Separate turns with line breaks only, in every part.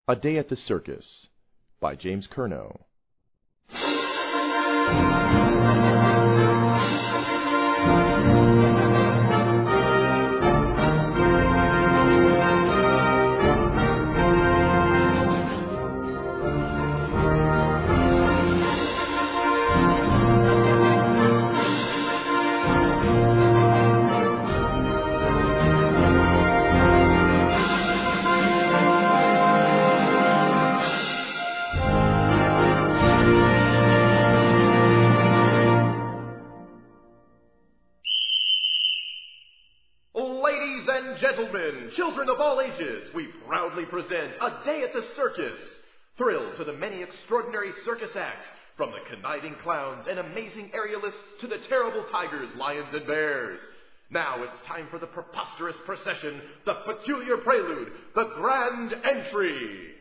A Day at the Circus by James Curnow.
Gentlemen, children of all ages, we proudly present A Day at the Circus. Thrill to the many extraordinary circus acts, from the conniving clowns and amazing aerialists to the terrible tigers, lions, and bears. Now it's time for the preposterous procession, the peculiar prelude, the grand entry.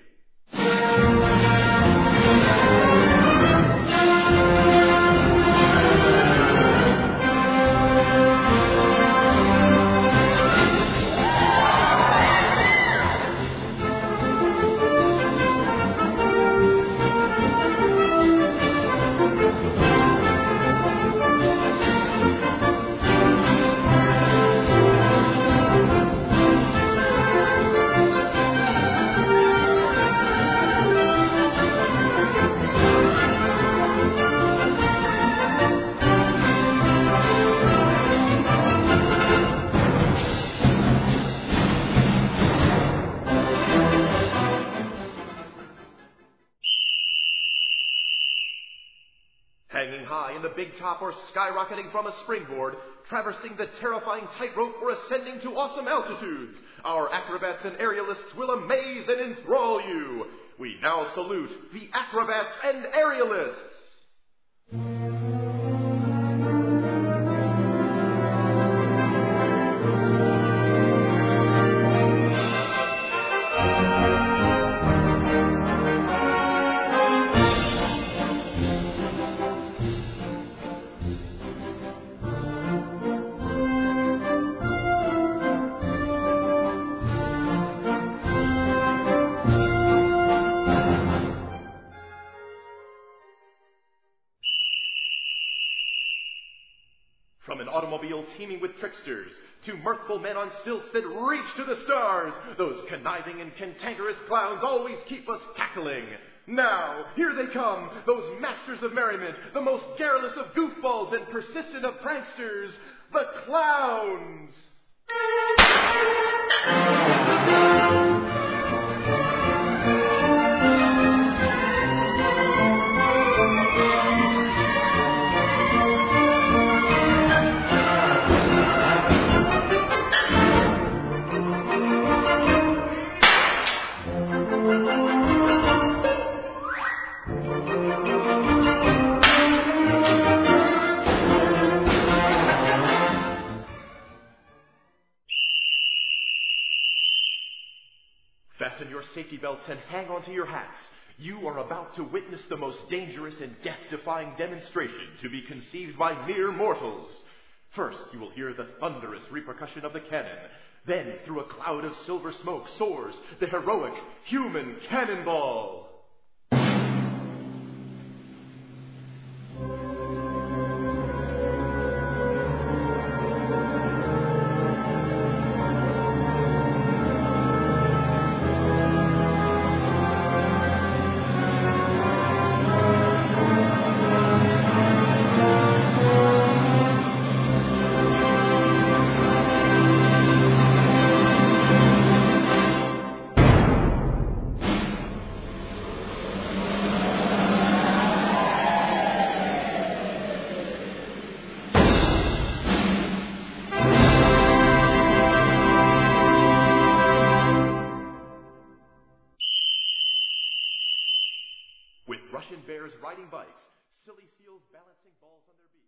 Hanging high in the big top or skyrocketing from a springboard, traversing the terrifying tightrope or ascending to awesome altitudes, our acrobats and aerialists will amaze and enthrall you. We now salute the acrobats and aerialists. From an automobile teeming with tricksters to mirthful men on stilts that reach to the stars, those conniving and cantankerous clowns always keep us cackling. Now, here they come, those masters of merriment, the most garrulous of goofballs and persistent of pranksters, the clowns! Fasten your safety belts and hang onto your hats. You are about to witness the most dangerous and death-defying demonstration to be conceived by mere mortals. First, you will hear the thunderous repercussion of the cannon. Then, through a cloud of silver smoke, soars the heroic human cannonball. With Russian bears riding bikes, silly seals balancing balls on their beaks.